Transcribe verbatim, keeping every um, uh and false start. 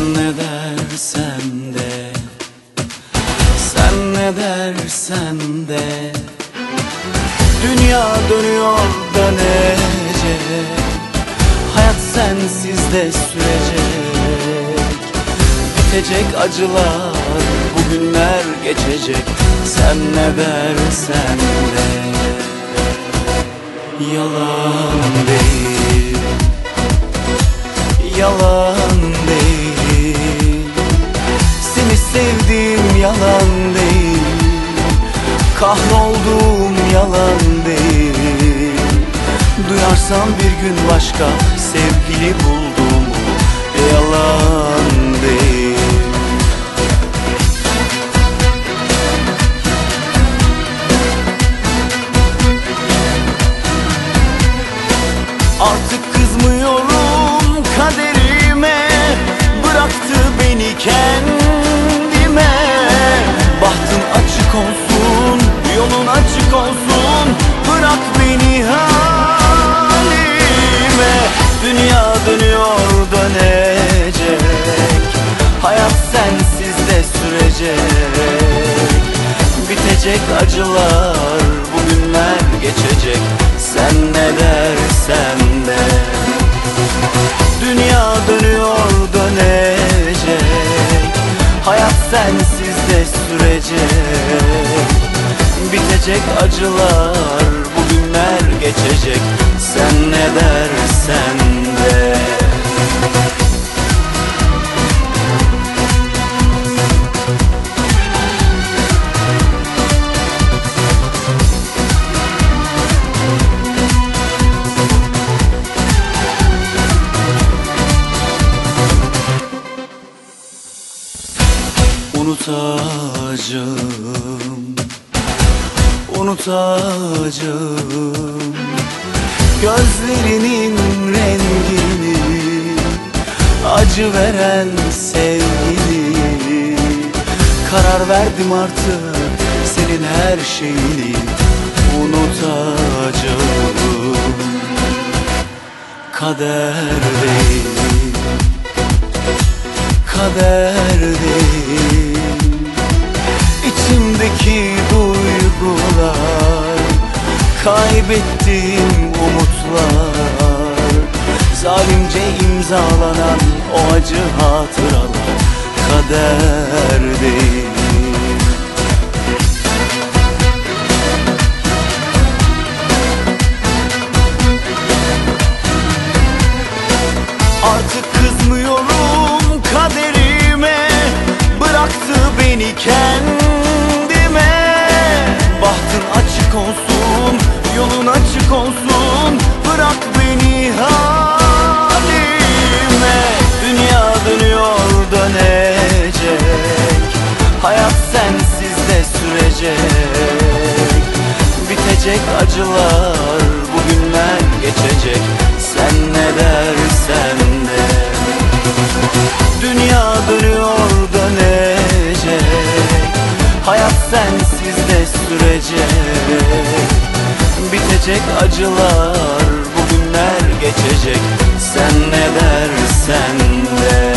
Sen ne dersen de, sen ne dersen de, dünya dönüyor dönecek, hayat sensiz de sürecek. Bitecek acılar, bugünler geçecek. Sen ne dersen de yalan değil, yalan değil. Seni sevdiğim yalan değil, kahrolduğum yalan değil. Duyarsam bir gün başka sevgili bulduğumu, yalan değil. Artık kızmıyorum kaderime, bıraktı beni kendime. Bahtın açık olsun, yolun açık olsun, bırak beni halime. Dünya dönüyor dönecek, hayat sensiz de sürecek. Bitecek acılar, bugünler geçecek. Sen ne dersen de, dünya dönüyor dönecek, hayat sensiz de sürecek. Bitecek acılar, bugünler geçecek. Sen ne dersen de. Unutacağım, unutacağım gözlerinin rengini, acı veren sevgini. Karar verdim artık senin her şeyini unutacağım. Kader değil, kader değil. İçimdeki duygular, kaybettiğim umutlar, zalimce imzalanan o acı hatıralar, kader değil. Artık kızmıyorum kaderime, bıraktı beni kendime. Bahtın açık olsun, yolun açık olsun, bırak beni halime. Dünya dönüyor dönecek, hayat sensiz de sürecek. Bitecek acılar, bugünler geçecek. Sen ne dersen de, dünya dönüyor dönecek, hayat sensiz de sürecek. Bitecek acılar, bugünler geçecek. Sen ne dersen de.